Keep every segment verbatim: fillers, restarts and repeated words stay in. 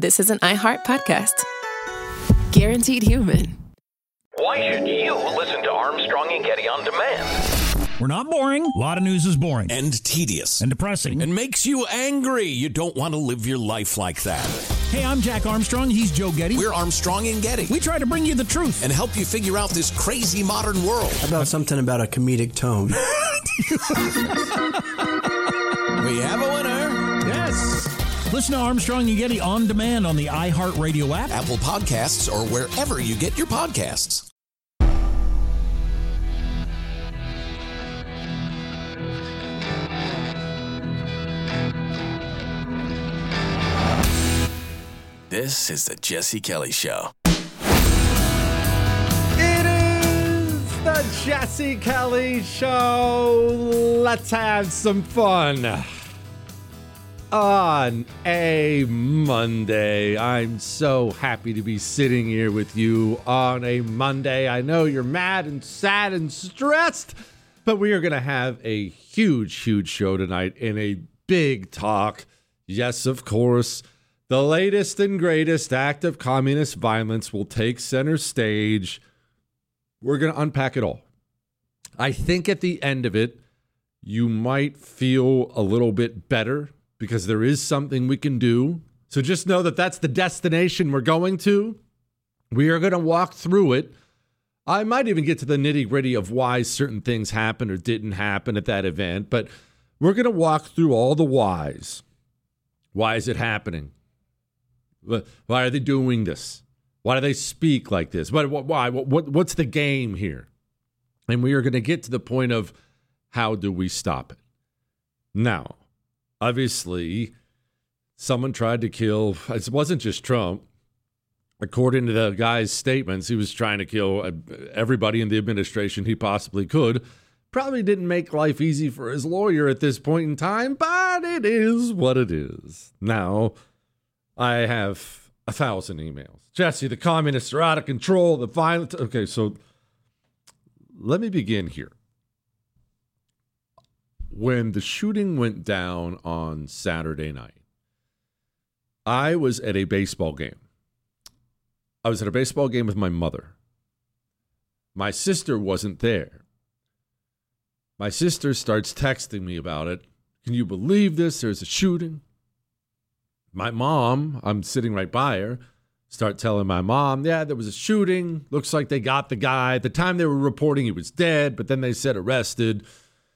this is an iHeart podcast. Guaranteed human. Why should you listen to Armstrong and Getty on demand? We're not boring. A lot of news is boring. And tedious. And depressing. And makes you angry. You don't want to live your life like that. Hey, I'm Jack Armstrong. He's Joe Getty. We're Armstrong and Getty. We try to bring you the truth. And help you figure out this crazy modern world. How about something about a comedic tone? We have a winner. Yes. Listen to Armstrong and Getty on demand on the iHeartRadio app, Apple Podcasts, or wherever you get your podcasts. This is the Jesse Kelly Show. It is the Jesse Kelly Show. Let's have some fun. On a Monday. I'm so happy to be sitting here with you on a Monday. I know you're mad and sad and stressed, but we are going to have a huge, huge show tonight and a big talk. Yes, of course. The latest and greatest act of communist violence will take center stage. We're going to unpack it all. I think at the end of it, you might feel a little bit better because there is something we can do. So just know that that's the destination we're going to. We are going to walk through it. I might even get to the nitty-gritty of why certain things happened or didn't happen at that event, but we're going to walk through all the whys. Why is it happening? Why are they doing this? Why do they speak like this? Why? Why? What, what's the game here? And we are going to get to the point of how do we stop it? Now, obviously, someone tried to kill, it wasn't just Trump. According to the guy's statements, he was trying to kill everybody in the administration he possibly could. Probably didn't make life easy for his lawyer at this point in time, but it is what it is. Now, I have a thousand emails. Jesse, the communists are out of control. The violence. Okay, so let me begin here. When the shooting went down on Saturday night, I was at a baseball game. I was at a baseball game with my mother. My sister wasn't there. My sister starts texting me about it. Can you believe this? There's a shooting. My mom, I'm sitting right by her, start telling my mom, yeah, there was a shooting. Looks like they got the guy. At the time they were reporting he was dead, but then they said arrested.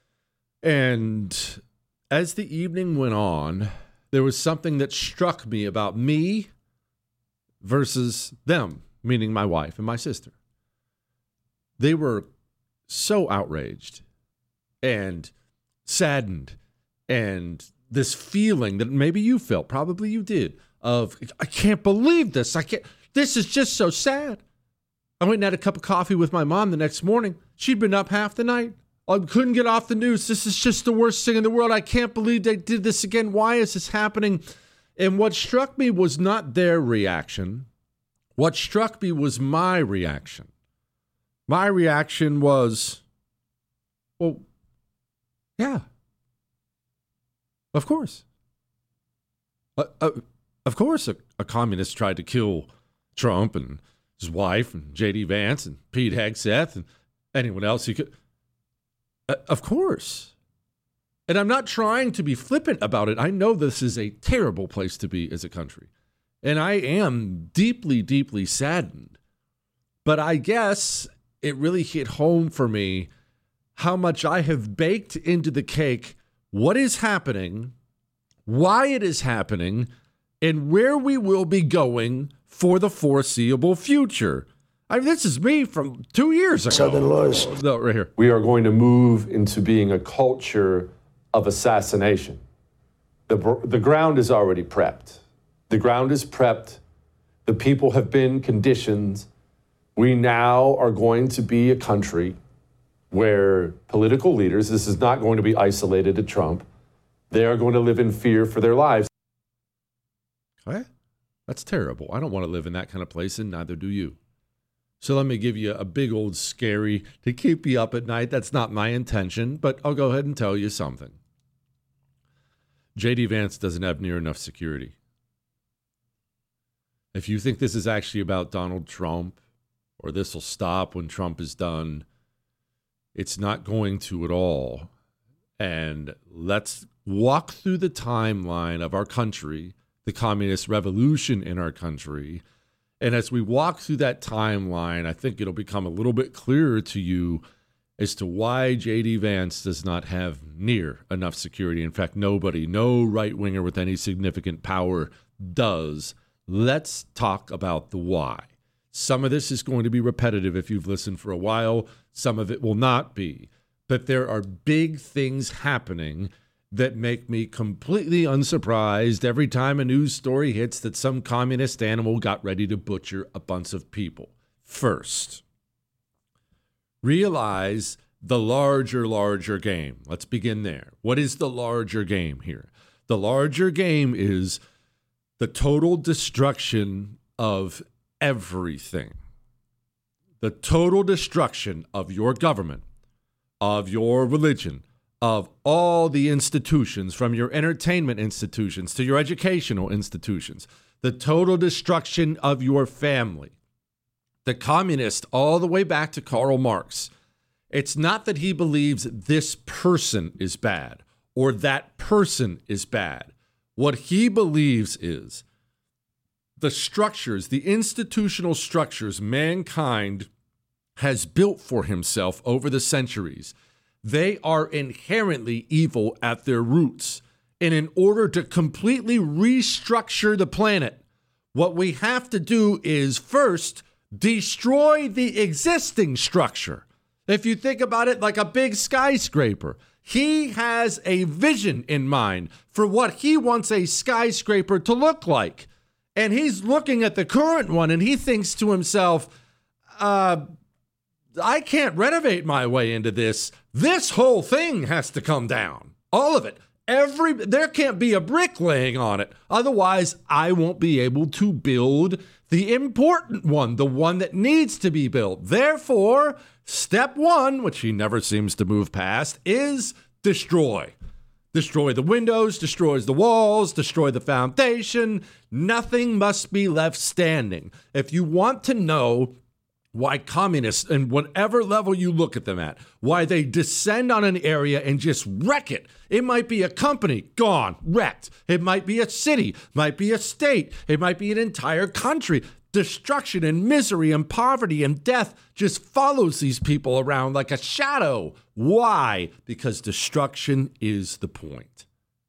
And as the evening went on, there was something that struck me about me versus them, meaning my wife and my sister. They were so outraged and saddened and this feeling that maybe you felt, probably you did, of, I can't believe this. I can't, this is just so sad. I went and had a cup of coffee with my mom the next morning. She'd been up half the night. I couldn't get off the news. This is just the worst thing in the world. I can't believe they did this again. Why is this happening? And what struck me was not their reaction. What struck me was my reaction. My reaction was, well, yeah. Of course. Uh, uh, of course, a, a communist tried to kill Trump and his wife and J D Vance and Pete Hegseth and anyone else he could. Uh, of course. And I'm not trying to be flippant about it. I know this is a terrible place to be as a country. And I am deeply, deeply saddened. But I guess it really hit home for me how much I have baked into the cake what is happening, why it is happening, and where we will be going for the foreseeable future. I mean, this is me from two years ago. Southern laws. No, right here. We are going to move into being a culture of assassination. The, the ground is already prepped. The ground is prepped. The people have been conditioned. We now are going to be a country where political leaders, this is not going to be isolated to Trump, they are going to live in fear for their lives. Okay. That's terrible. I don't want to live in that kind of place, and neither do you. So let me give you a big old scary to keep you up at night. That's not my intention, but I'll go ahead and tell you something. J D Vance doesn't have near enough security. if you think this is actually about Donald Trump or this will stop when Trump is done, it's not going to at all. And let's walk through the timeline of our country, the communist revolution in our country. And as we walk through that timeline, I think it'll become a little bit clearer to you as to why J D. Vance does not have near enough security. In fact, nobody, no right-winger with any significant power does. Let's talk about the why. Some of this is going to be repetitive if you've listened for a while. Some of it will not be. But there are big things happening that make me completely unsurprised every time a news story hits that some communist animal got ready to butcher a bunch of people. First, realize the larger, larger game. Let's begin there. What is the larger game here? The larger game is the total destruction of everything. The total destruction of your government, of your religion, of all the institutions, from your entertainment institutions to your educational institutions, the total destruction of your family. The communist, all the way back to Karl Marx, it's not that he believes this person is bad or that person is bad. What he believes is the structures, the institutional structures mankind has built for himself over the centuries, they are inherently evil at their roots. And in order to completely restructure the planet, what we have to do is first destroy the existing structure. If you think about it like a big skyscraper, he has a vision in mind for what he wants a skyscraper to look like. And he's looking at the current one and he thinks to himself, uh, I can't renovate my way into this. This whole thing has to come down. All of it. Every there can't be a brick laying on it. Otherwise, I won't be able to build the important one, the one that needs to be built. Therefore, step one, which he never seems to move past, is destroy. Destroy the windows, destroys the walls, destroy the foundation. Nothing must be left standing. If you want to know why communists, and whatever level you look at them at, why they descend on an area and just wreck it. It might be a company, gone, wrecked. It might be a city, might be a state. It might be an entire country. Destruction and misery and poverty and death just follows these people around like a shadow. Why? Because destruction is the point.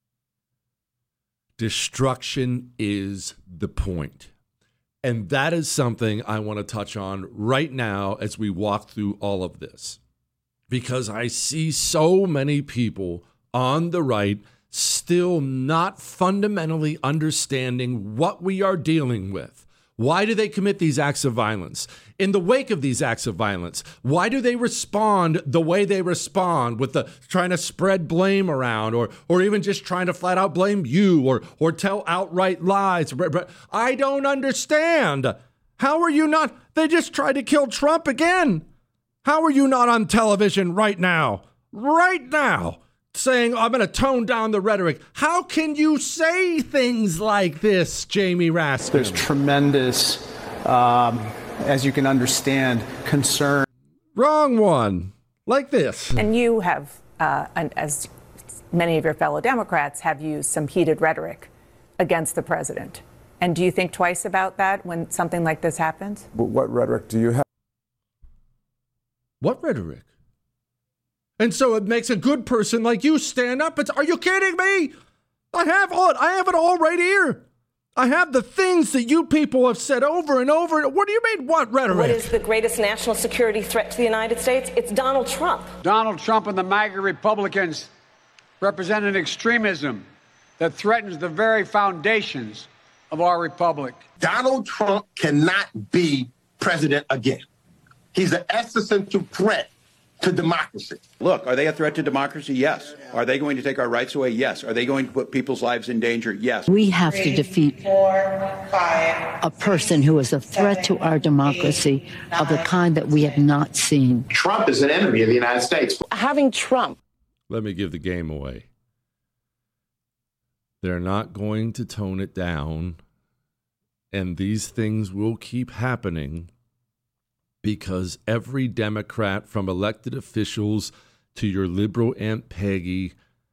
Destruction is the point. And that is something I want to touch on right now as we walk through all of this. Because I see so many people on the right still not fundamentally understanding what we are dealing with. Why do they commit these acts of violence? In the wake of these acts of violence, why do they respond the way they respond, with the trying to spread blame around, or or even just trying to flat out blame you, or or tell outright lies? I don't understand. How are you not? They just tried to kill Trump again. How are you not on television right now? Right now, saying, I'm going to tone down the rhetoric. How can you say things like this, Jamie Raskin? There's tremendous, um, as you can understand, concern. Wrong one. Like this. And you have, uh, as many of your fellow Democrats, have used some heated rhetoric against the president. And do you think twice about that when something like this happens? What rhetoric do you have? What rhetoric? And so it makes a good person like you stand up and say, are you kidding me? I have all, I have it all right here. I have the things that you people have said over and over. What do you mean, what rhetoric? What is the greatest national security threat to the United States? It's Donald Trump. Donald Trump and the MAGA Republicans represent an extremism that threatens the very foundations of our republic. Donald Trump cannot be president again. He's an existential threat to democracy. Look, are they a threat to democracy? Yes. Are they going to take our rights away? Yes. Are they going to put people's lives in danger? Yes. We have Three, to defeat four, five, a person who is a threat seven, to our democracy eight, nine, of the kind that we have not seen. Trump is an enemy of the United States. Having Trump. Let me give the game away. They're not going to tone it down And these things will keep happening because every Democrat, from elected officials to your liberal Aunt Peggy,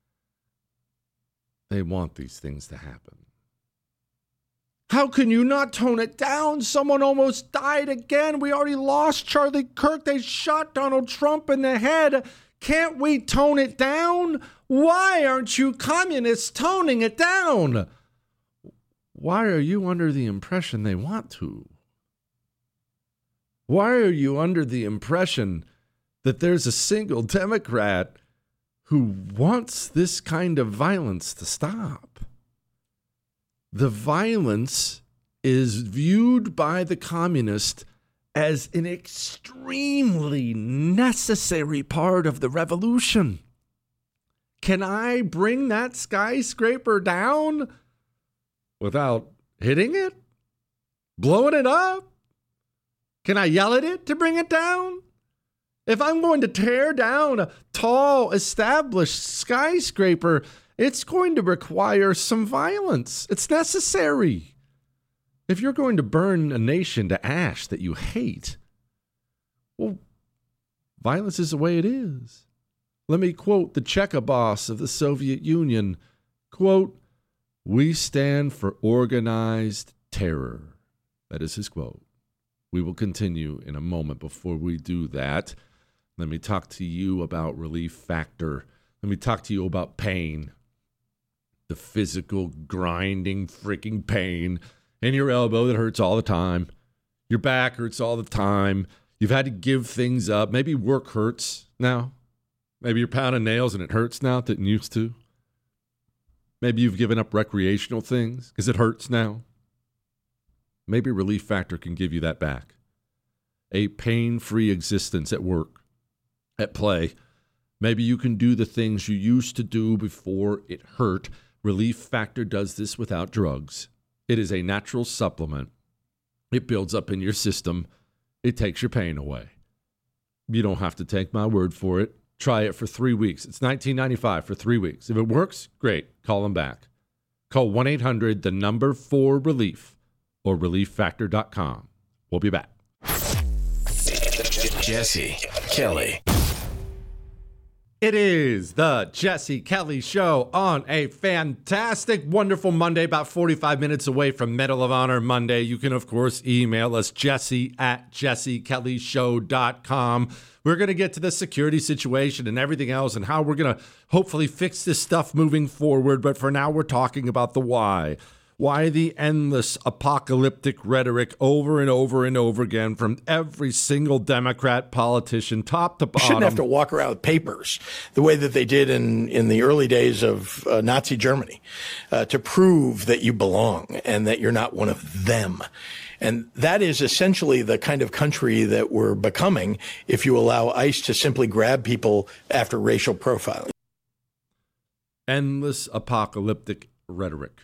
they want these things to happen. How can you not tone it down? Someone almost died again. We already lost Charlie Kirk. They shot Donald Trump in the head. Can't we tone it down? Why aren't you communists toning it down? Why are you under the impression they want to? Why are you under the impression that there's a single Democrat who wants this kind of violence to stop? The violence is viewed by the communist as an extremely necessary part of the revolution. Can I bring that skyscraper down without hitting it? Blowing it up? Can I yell at it to bring it down? If I'm going to tear down a tall, established skyscraper, it's going to require some violence. It's necessary. If you're going to burn a nation to ash that you hate, well, violence is the way it is. Let me quote the Cheka boss of the Soviet Union. Quote, "We stand for organized terror." That is his quote. We will continue in a moment. Before we do that, let me talk to you about Relief Factor. Let me talk to you about pain. The physical, grinding, freaking pain in your elbow that hurts all the time. Your back hurts all the time. You've had to give things up. Maybe work hurts now. Maybe you're pounding nails and it hurts now. It didn't used to. Maybe you've given up recreational things because it hurts now. Maybe Relief Factor can give you that back. A pain-free existence at work, at play. Maybe you can do the things you used to do before it hurt. Relief Factor does this without drugs. It is a natural supplement. It builds up in your system. It takes your pain away. You don't have to take my word for it. Try it for three weeks. It's nineteen ninety-five for three weeks. If it works, great. Call them back. Call one eight hundred, the number four relief, or relief factor dot com. We'll be back. Jesse Kelly. It is the Jesse Kelly Show on a fantastic, wonderful Monday, about forty-five minutes away from Medal of Honor Monday. You can, of course, email us, jesse at jesse kelly show dot com. We're going to get to the security situation and everything else and how we're going to hopefully fix this stuff moving forward. But for now, we're talking about the why. Why the endless apocalyptic rhetoric over and over and over again from every single Democrat politician, top to bottom? You shouldn't have to walk around with papers the way that they did in, in the early days of uh, Nazi Germany uh, to prove that you belong and that you're not one of them. And that is essentially the kind of country that we're becoming if you allow ICE to simply grab people after racial profiling. Endless apocalyptic rhetoric.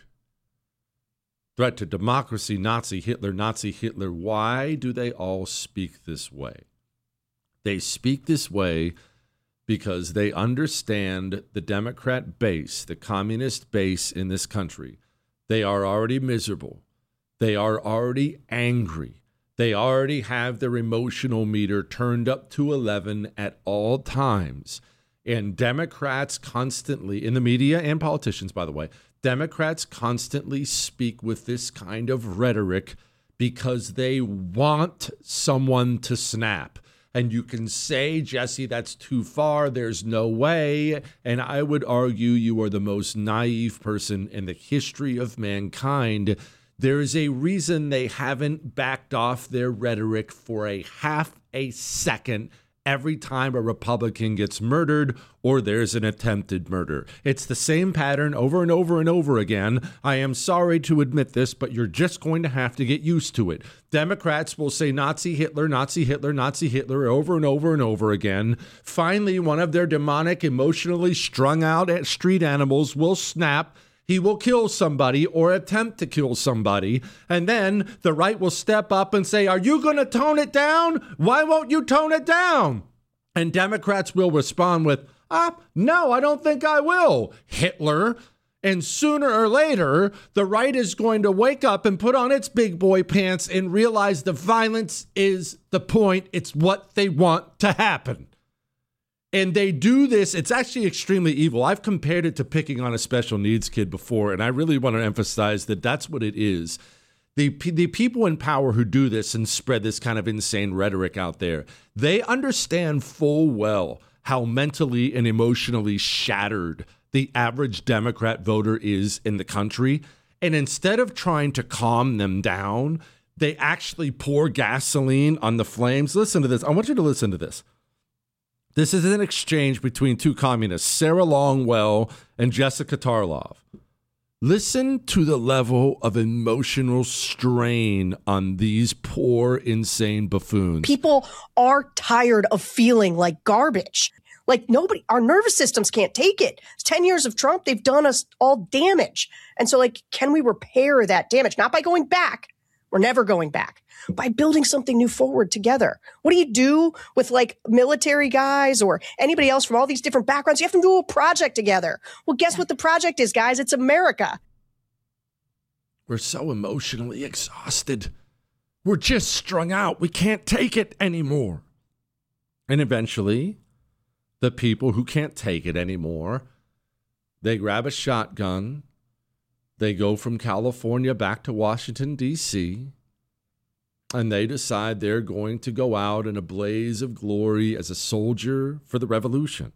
Threat to democracy, Nazi Hitler, Nazi Hitler. Why do they all speak this way? They speak this way because they understand the Democrat base, the communist base in this country. They are already miserable. They are already angry. They already have their emotional meter turned up to eleven at all times. And Democrats constantly, in the media and politicians, by the way, Democrats constantly speak with this kind of rhetoric because they want someone to snap. And you can say, Jesse, that's too far. There's no way. And I would argue you are the most naive person in the history of mankind. There is a reason they haven't backed off their rhetoric for a half a second every time a Republican gets murdered or there's an attempted murder. It's the same pattern over and over and over again. I am sorry to admit this, but you're just going to have to get used to it. Democrats will say Nazi Hitler, Nazi Hitler, Nazi Hitler over and over and over again. Finally, one of their demonic, emotionally strung out street animals will snap. He will kill somebody or attempt to kill somebody. And then the right will step up and say, are you going to tone it down? Why won't you tone it down? And Democrats will respond with, ah, no, I don't think I will. Hitler. And sooner or later, the right is going to wake up and put on its big boy pants and realize the violence is the point. It's what they want to happen. And they do this. It's actually extremely evil. I've compared it to picking on a special needs kid before, and I really want to emphasize that that's what it is. The, the people in power who do this and spread this kind of insane rhetoric out there, they understand full well how mentally and emotionally shattered the average Democrat voter is in the country. And instead of trying to calm them down, they actually pour gasoline on the flames. Listen to this. I want you to listen to this. This is an exchange between two communists, Sarah Longwell and Jessica Tarlov. Listen to the level of emotional strain on these poor, insane buffoons. People are tired of feeling like garbage. Like nobody, our nervous systems can't take it. It's ten years of Trump. They've done us all damage. And so like, can we repair that damage? Not by going back. We're never going back. By building something new forward together. What do you do with like military guys or anybody else from all these different backgrounds? You have to do a project together. Well, guess what the project is, guys? It's America. We're so emotionally exhausted. We're just strung out. We can't take it anymore. And eventually, the people who can't take it anymore, they grab a shotgun. They go from California back to Washington, D C, and they decide they're going to go out in a blaze of glory as a soldier for the revolution.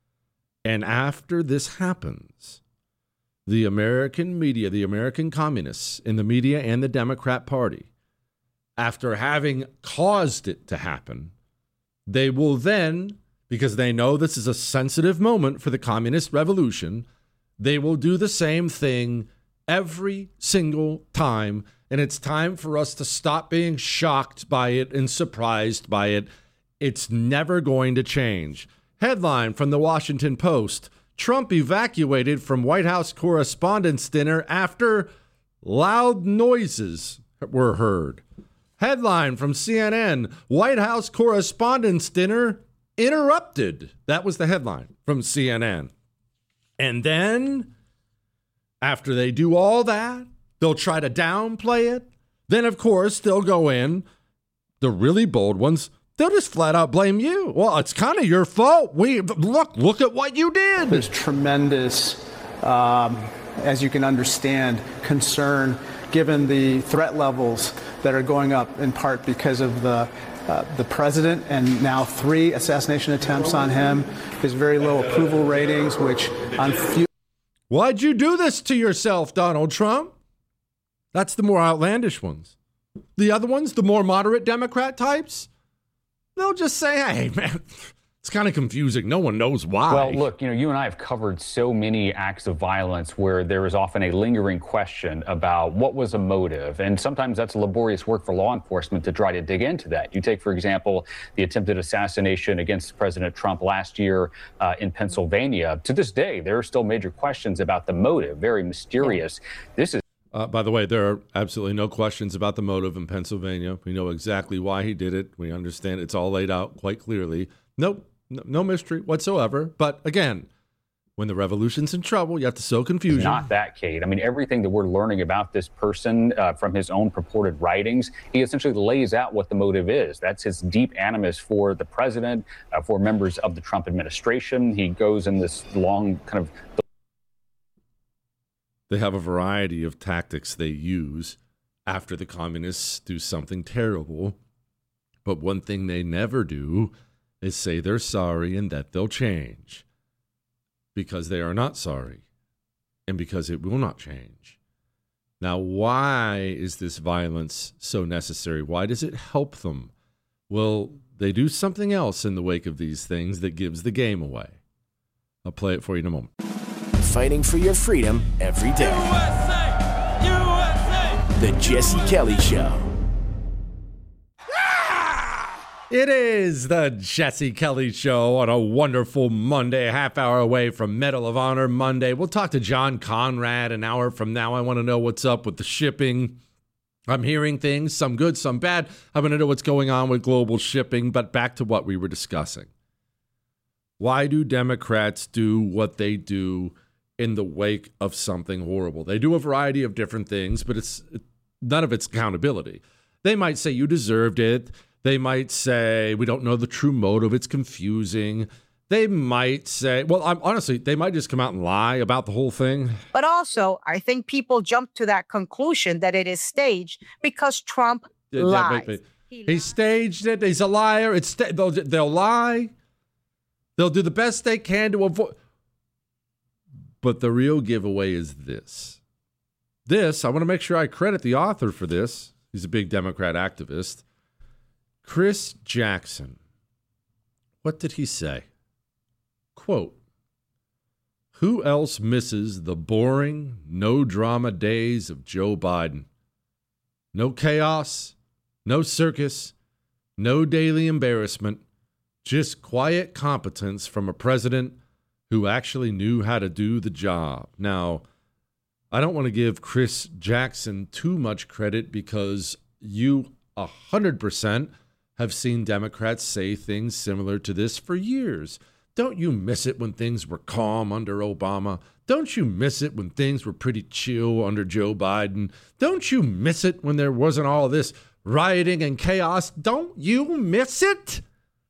And after this happens, the American media, the American communists in the media and the Democrat Party, after having caused it to happen, they will then, because they know this is a sensitive moment for the communist revolution, they will do the same thing every single time. And it's time for us to stop being shocked by it and surprised by it. It's never going to change. Headline from the Washington Post: Trump evacuated from White House Correspondents' Dinner after loud noises were heard. Headline from C N N: White House Correspondents' Dinner interrupted. That was the headline from C N N. And then, after they do all that, they'll try to downplay it. Then, of course, they'll go in, the really bold ones, they'll just flat out blame you. Well, it's kind of your fault. We look, look at what you did. There's tremendous, um, as you can understand, concern given the threat levels that are going up in part because of the uh, the president and now three assassination attempts on him, his very low approval ratings, which on few. Why'd you do this to yourself, Donald Trump? That's the more outlandish ones. The other ones, the more moderate Democrat types, they'll just say, hey, man, it's kind of confusing. No one knows why. Well, look, you know, you and I have covered so many acts of violence where there is often a lingering question about what was a motive. And sometimes that's laborious work for law enforcement to try to dig into that. You take, for example, the attempted assassination against President Trump last year uh, in Pennsylvania. To this day, there are still major questions about the motive, very mysterious. This is Uh, by the way, there are absolutely no questions about the motive in Pennsylvania. We know exactly why he did it. We understand it's all laid out quite clearly. Nope, no, no mystery whatsoever. But again, when the revolution's in trouble, you have to sow confusion. Not that, Kate. I mean, everything that we're learning about this person uh, from his own purported writings, he essentially lays out what the motive is. That's his deep animus for the president, uh, for members of the Trump administration. He goes in this long kind of... They have a variety of tactics they use after the communists do something terrible. But one thing they never do is say they're sorry and that they'll change. Because they are not sorry. And because it will not change. Now, why is this violence so necessary? Why does it help them? Well, they do something else in the wake of these things that gives the game away. I'll play it for you in a moment. Fighting for your freedom every day. U S A! U S A! The Jesse Kelly Show. It is the Jesse Kelly Show on a wonderful Monday, a half hour away from Medal of Honor Monday. We'll talk to John Conrad an hour from now. I want to know what's up with the shipping. I'm hearing things, some good, some bad. I want to know what's going on with global shipping, but back to what we were discussing. Why do Democrats do what they do in the wake of something horrible. They do a variety of different things, but it's none of it's accountability. They might say you deserved it. They might say we don't know the true motive. It's confusing. They might say, well, I'm honestly, they might just come out and lie about the whole thing. But also, I think people jump to that conclusion that it is staged because Trump Yeah, lies. wait, wait. He, he staged it. He's a liar. It's sta- they'll, they'll lie. They'll do the best they can to avoid. But the real giveaway is this. This, I want to make sure I credit the author for this. He's a big Democrat activist. Chris Jackson. What did he say? Quote, who else misses the boring, no-drama days of Joe Biden? No chaos, no circus, no daily embarrassment, just quiet competence from a president who actually knew how to do the job. Now, I don't want to give Chris Jackson too much credit because you one hundred percent have seen Democrats say things similar to this for years. Don't you miss it when things were calm under Obama? Don't you miss it when things were pretty chill under Joe Biden? Don't you miss it when there wasn't all this rioting and chaos? Don't you miss it?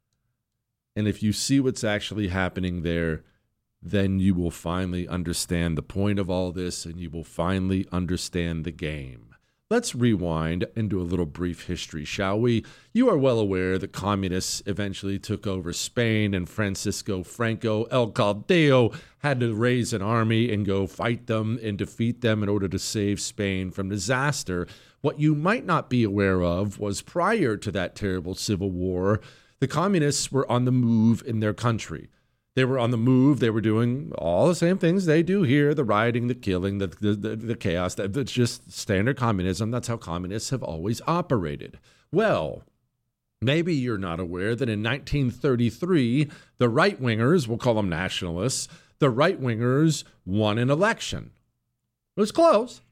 And if you see what's actually happening there, then you will finally understand the point of all this and you will finally understand the game. Let's rewind and do a little brief history, shall we? You are well aware the communists eventually took over Spain and Francisco Franco, El Caudillo, had to raise an army and go fight them and defeat them in order to save Spain from disaster. What you might not be aware of was prior to that terrible civil war, the communists were on the move in their country. They were on the move. They were doing all the same things they do here, the rioting, the killing, the, the, the, the chaos. That's just standard communism. That's how communists have always operated. Well, maybe you're not aware that in nineteen thirty-three, the right-wingers, we'll call them nationalists, the right-wingers won an election. It was close.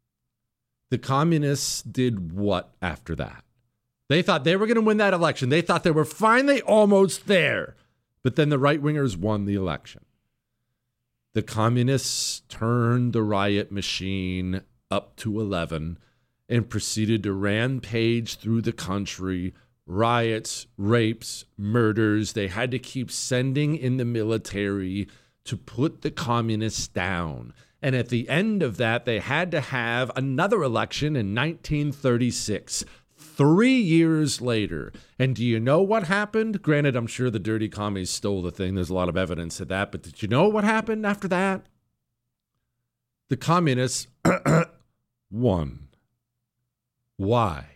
The communists did what after that? They thought they were going to win that election. They thought they were finally almost there. But then the right-wingers won the election. The communists turned the riot machine up to eleven and proceeded to rampage through the country, riots, rapes, murders. They had to keep sending in the military to put the communists down. And at the end of that, they had to have another election in nineteen thirty-six. Three years later. And do you know what happened? Granted, I'm sure the dirty commies stole the thing. There's a lot of evidence of that. But did you know what happened after that? The communists won. Why?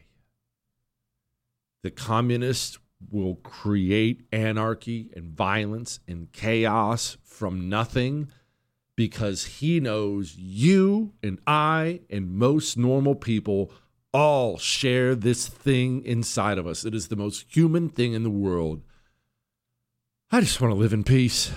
The communists will create anarchy and violence and chaos from nothing because he knows you and I and most normal people all share this thing inside of us. It is the most human thing in the world. I just want to live in peace.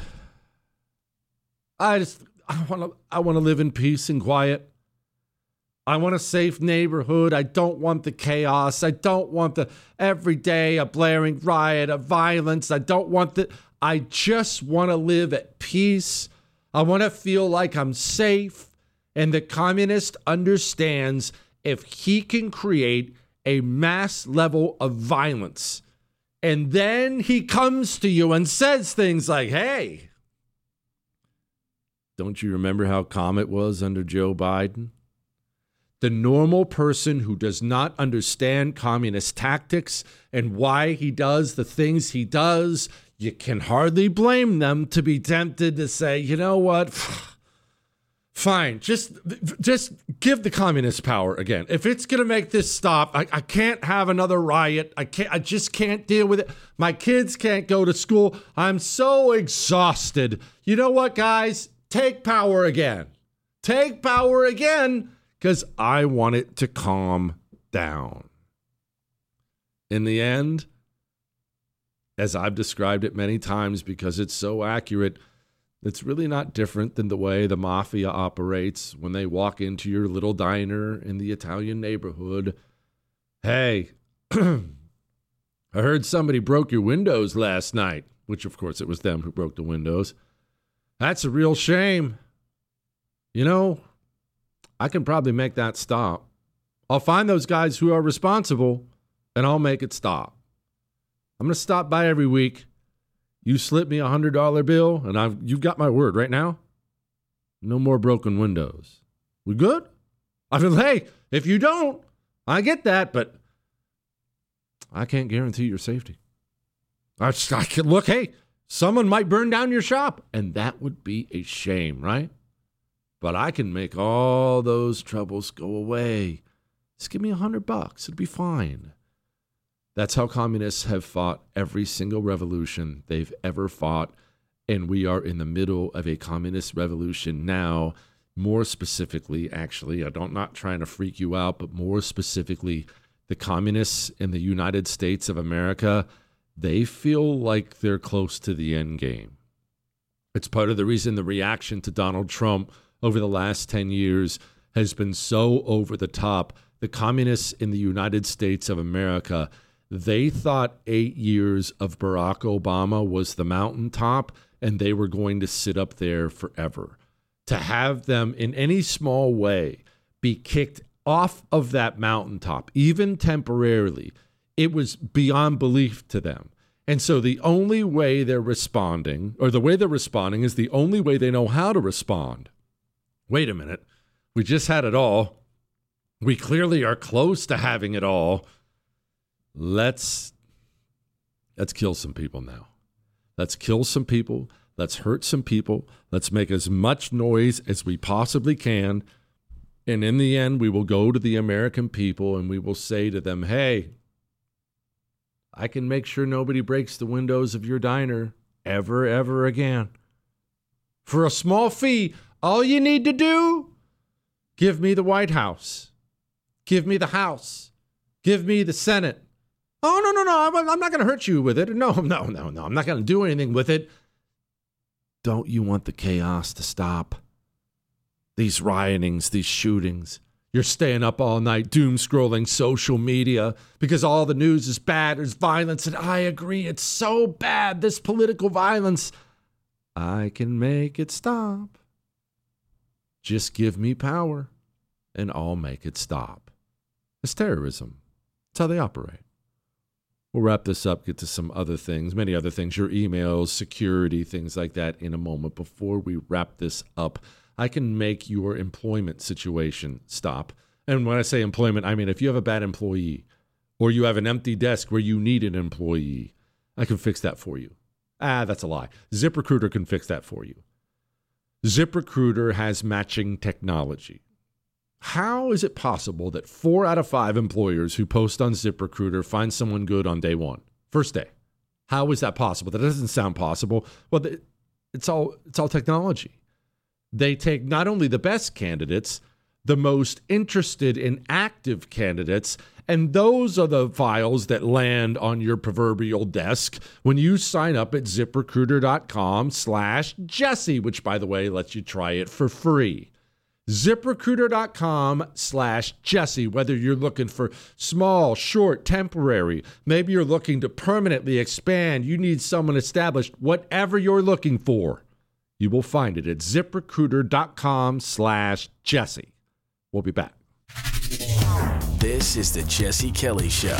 I just I want to I want to live in peace and quiet. I want a safe neighborhood. I don't want the chaos. I don't want the every day a blaring riot of violence. I don't want the I just want to live at peace. I want to feel like I'm safe. And the communist understands if he can create a mass level of violence, and then he comes to you and says things like, hey, don't you remember how calm it was under Joe Biden? The normal person who does not understand communist tactics and why he does the things he does, you can hardly blame them to be tempted to say, you know what? Fine, just just give the communists power again. If it's going to make this stop, I, I can't have another riot. I can't. I just can't deal with it. My kids can't go to school. I'm so exhausted. You know what, guys? Take power again. Take power again because I want it to calm down. In the end, as I've described it many times because it's so accurate, it's really not different than the way the mafia operates when they walk into your little diner in the Italian neighborhood. Hey, I heard somebody broke your windows last night, which of course it was them who broke the windows. That's a real shame. you know, I can probably make that stop. I'll find those guys who are responsible, and I'll make it stop. I'm going to stop by every week. You slip me a one hundred dollar bill, and I've, you've got my word right now. No more broken windows. We good? I feel, hey, if you don't, I get that, but I can't guarantee your safety. I, just, I can look, hey, someone might burn down your shop, and that would be a shame, right? But I can make all those troubles go away. Just give me a hundred bucks. It'll be fine. That's how communists have fought every single revolution they've ever fought. And we are in the middle of a communist revolution now. More specifically, actually, I'm not trying to freak you out, but more specifically, the communists in the United States of America, they feel like they're close to the end game. It's part of the reason the reaction to Donald Trump over the last ten years has been so over the top. The communists in the United States of America, they thought eight years of Barack Obama was the mountaintop, and they were going to sit up there forever. To have them in any small way be kicked off of that mountaintop, even temporarily, it was beyond belief to them. And so the only way they're responding, or the way they're responding, is the only way they know how to respond. Wait a minute. We just had it all. We clearly are close to having it all. Let's let's kill some people now. Let's kill some people. Let's hurt some people. Let's make as much noise as we possibly can. And in the end, we will go to the American people and we will say to them, hey, I can make sure nobody breaks the windows of your diner ever, ever again. For a small fee, all you need to do, give me the White House. Give me the House. Give me the Senate. Oh, no, no, no, I'm, I'm not going to hurt you with it. No, no, no, no, I'm not going to do anything with it. Don't you want the chaos to stop? These riotings, these shootings. You're staying up all night, doom scrolling social media because all the news is bad. There's violence, and I agree. It's so bad, this political violence. I can make it stop. Just give me power, and I'll make it stop. It's terrorism. That's how they operate. We'll wrap this up, get to some other things, many other things, your emails, security, things like that in a moment. Before we wrap this up, I can make your employment situation stop. And when I say employment, I mean if you have a bad employee or you have an empty desk where you need an employee, I can fix that for you. Ah, that's a lie. ZipRecruiter can fix that for you. ZipRecruiter has matching technology. How is it possible that four out of five employers who post on ZipRecruiter find someone good on day one, first day? How is that possible? That doesn't sound possible. Well, it's all it's all technology. They take not only the best candidates, the most interested and active candidates, and those are the files that land on your proverbial desk when you sign up at ZipRecruiter.com slash Jesse, which, by the way, lets you try it for free. ZipRecruiter.com slash Jesse, whether you're looking for small, short, temporary, maybe you're looking to permanently expand, you need someone established, whatever you're looking for, you will find it at ZipRecruiter.com slash Jesse. We'll be back. This is the Jesse Kelly Show.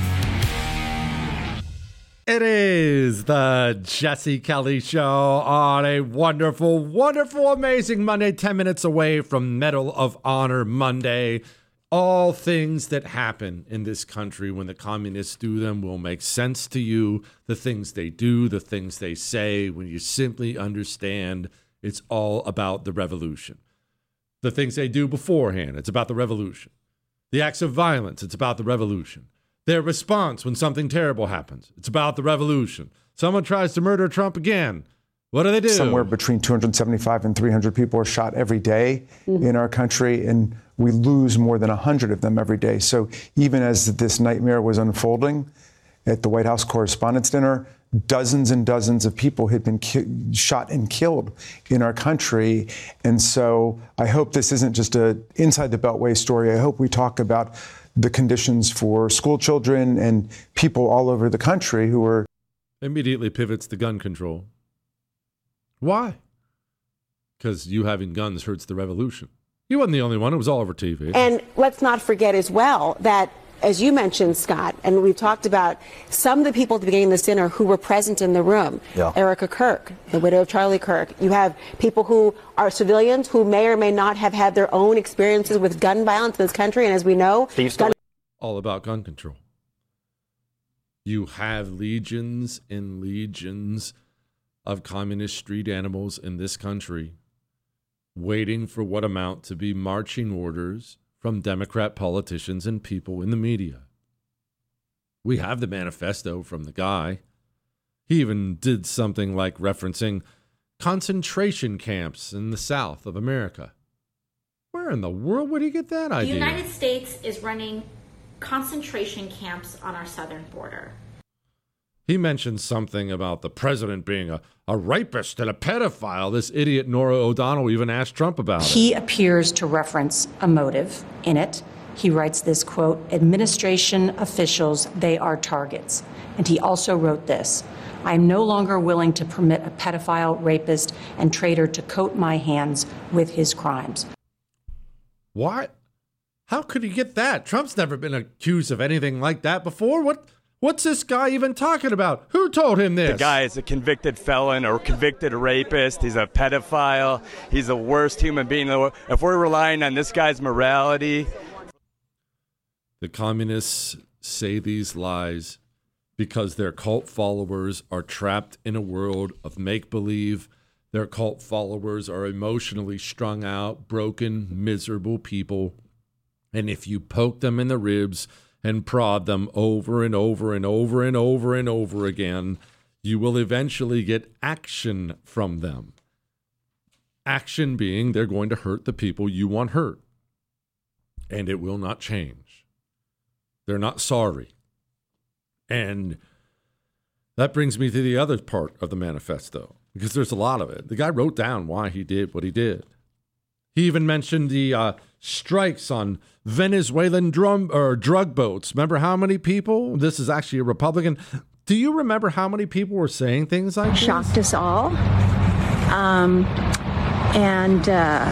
It is the Jesse Kelly Show on a wonderful, wonderful, amazing Monday, ten minutes away from Medal of Honor Monday. All things that happen in this country when the communists do them will make sense to you. The things they do, the things they say, when you simply understand it's all about the revolution. The things they do beforehand, it's about the revolution. The acts of violence, it's about the revolution. Their response when something terrible happens, it's about the revolution. Someone tries to murder Trump again. What do they do? Somewhere between two hundred seventy-five and three hundred people are shot every day mm-hmm. in our country, and we lose more than one hundred of them every day. So even as this nightmare was unfolding at the White House Correspondents' Dinner, dozens and dozens of people had been ki- shot and killed in our country. And so I hope this isn't just a inside the Beltway story. I hope we talk about the conditions for school children and people all over the country who are... Immediately pivots to gun control. Why? because you having guns hurts the revolution. He wasn't the only one. It was all over T V. And let's not forget as well that, as you mentioned, Scott, and we've talked about some of the people at the beginning of this dinner who were present in the room. Yeah. Erica Kirk, the widow of Charlie Kirk. You have people who are civilians who may or may not have had their own experiences with gun violence in this country. And as we know, gun- all about gun control. You have legions and legions of communist street animals in this country waiting for what amount to be marching orders from Democrat politicians and people in the media. We have the manifesto from the guy. He even did something like referencing concentration camps in the South of America. Where in the world would he get that idea? The United States is running concentration camps on our southern border. He mentioned something about the president being a, a rapist and a pedophile. This idiot Nora O'Donnell even asked Trump about it. He appears to reference a motive in it. He writes this, quote, administration officials, they are targets. And he also wrote this, I am no longer willing to permit a pedophile, rapist, and traitor to coat my hands with his crimes. What? How could he get that? Trump's never been accused of anything like that before. What? What's this guy even talking about? Who told him this? The guy is a convicted felon or convicted rapist. He's a pedophile. He's the worst human being in the world. If we're relying on this guy's morality. The communists say these lies because their cult followers are trapped in a world of make-believe. Their cult followers are emotionally strung out, broken, miserable people. And if you poke them in the ribs and prod them over and over and over and over and over again, you will eventually get action from them. Action being they're going to hurt the people you want hurt. And it will not change. They're not sorry. And that brings me to the other part of the manifesto, because there's a lot of it. The guy wrote down why he did what he did. He even mentioned the uh, strikes on Venezuelan drum or drug boats. Remember how many people? This is actually a Republican. Do you remember how many people were saying things like this? Shocked us all. Um, and uh,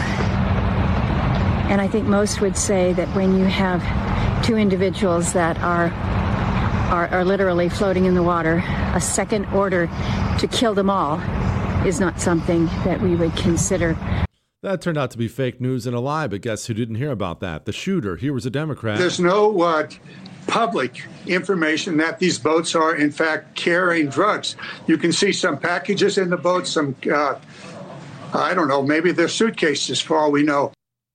and I think most would say that when you have two individuals that are, are are literally floating in the water, a second order to kill them all is not something that we would consider. That turned out to be fake news and a lie, but guess who didn't hear about that? The shooter. He was a Democrat. There's no uh, public information that these boats are, in fact, carrying drugs. You can see some packages in the boat, some, uh, I don't know, maybe they're suitcases for all we know.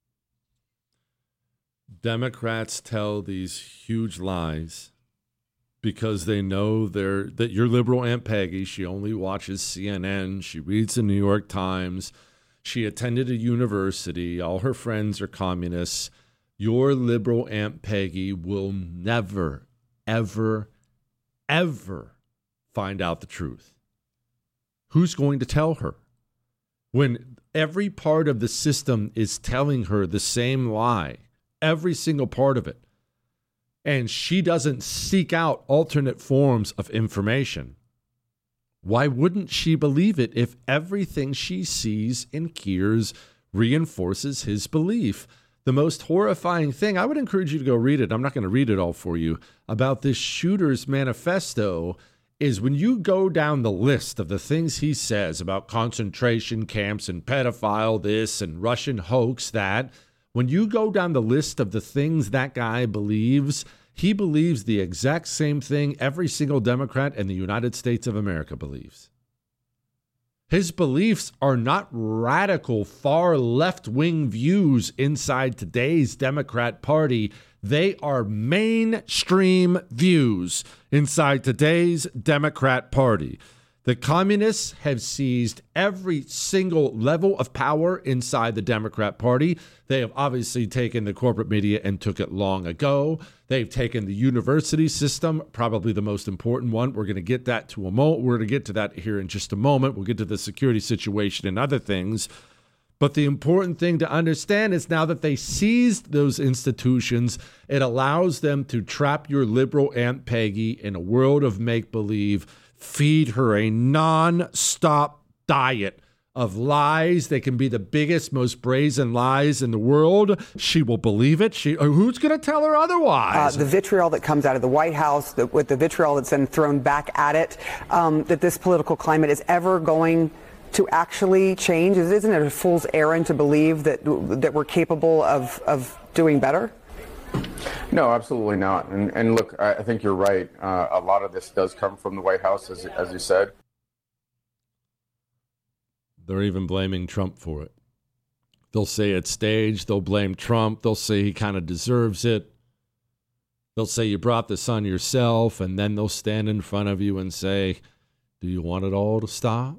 Democrats tell these huge lies because they know they're, that your liberal Aunt Peggy, she only watches C N N, she reads the New York Times, she attended a university, all her friends are communists. Your liberal Aunt Peggy will never, ever, ever find out the truth. Who's going to tell her? When every part of the system is telling her the same lie, every single part of it, and she doesn't seek out alternate forms of information, why wouldn't she believe it if everything she sees and hears reinforces his belief? The most horrifying thing, I would encourage you to go read it, I'm not going to read it all for you, about this shooter's manifesto is when you go down the list of the things he says about concentration camps and pedophile this and Russian hoax that, when you go down the list of the things that guy believes, he believes the exact same thing every single Democrat in the United States of America believes. His beliefs are not radical, far left-wing views inside today's Democrat Party. They are mainstream views inside today's Democrat Party. The communists have seized every single level of power inside the Democrat Party. They have obviously taken the corporate media and took it long ago. They've taken the university system, probably the most important one. We're going to get that to a moment. We're going to get to that here in just a moment. We'll get to the security situation and other things. But the important thing to understand is now that they seized those institutions, it allows them to trap your liberal Aunt Peggy in a world of make-believe, feed her a non-stop diet of lies. They can be the biggest, most brazen lies in the world. She will believe it. She, who's going to tell her otherwise? Uh, the vitriol that comes out of the White House, the, with the vitriol that's then thrown back at it, um, that this political climate is ever going to actually change? Isn't it a fool's errand to believe that that we're capable of, of doing better? No, absolutely not. And, and look, I, I think you're right. Uh, a lot of this does come from the White House, as, as you said. They're even blaming Trump for it. They'll say it's staged. They'll blame Trump. They'll say he kind of deserves it. They'll say you brought this on yourself, and then they'll stand in front of you and say, do you want it all to stop?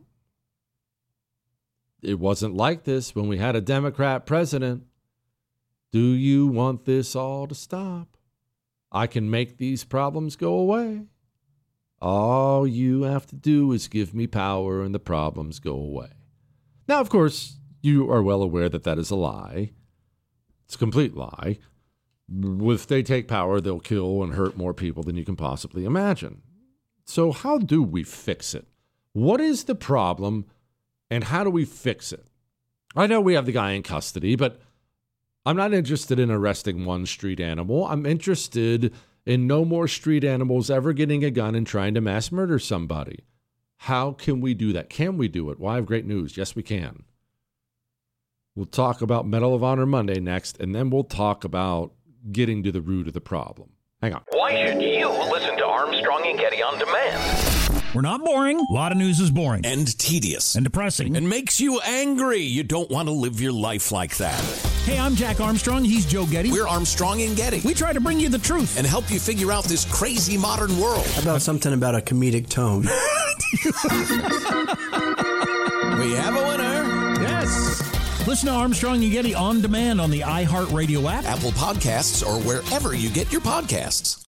It wasn't like this when we had a Democrat president. Do you want this all to stop? I can make these problems go away. All you have to do is give me power and the problems go away. Now, of course, you are well aware that that is a lie. It's a complete lie. If they take power, they'll kill and hurt more people than you can possibly imagine. So how do we fix it? What is the problem, and how do we fix it? I know we have the guy in custody, but I'm not interested in arresting one street animal. I'm interested in no more street animals ever getting a gun and trying to mass murder somebody. How can we do that? Can we do it? Well, I have great news. Yes, we can. We'll talk about Medal of Honor Monday next, and then we'll talk about getting to the root of the problem. Hang on. Why should you listen to Armstrong and Getty on demand? We're not boring. A lot of news is boring. And tedious. And depressing. And makes you angry. You don't want to live your life like that. Hey, I'm Jack Armstrong. He's Joe Getty. We're Armstrong and Getty. We try to bring you the truth. And help you figure out this crazy modern world. How about something about a comedic tone? We have a winner. Yes. Listen to Armstrong and Getty on demand on the iHeartRadio app, Apple Podcasts, or wherever you get your podcasts.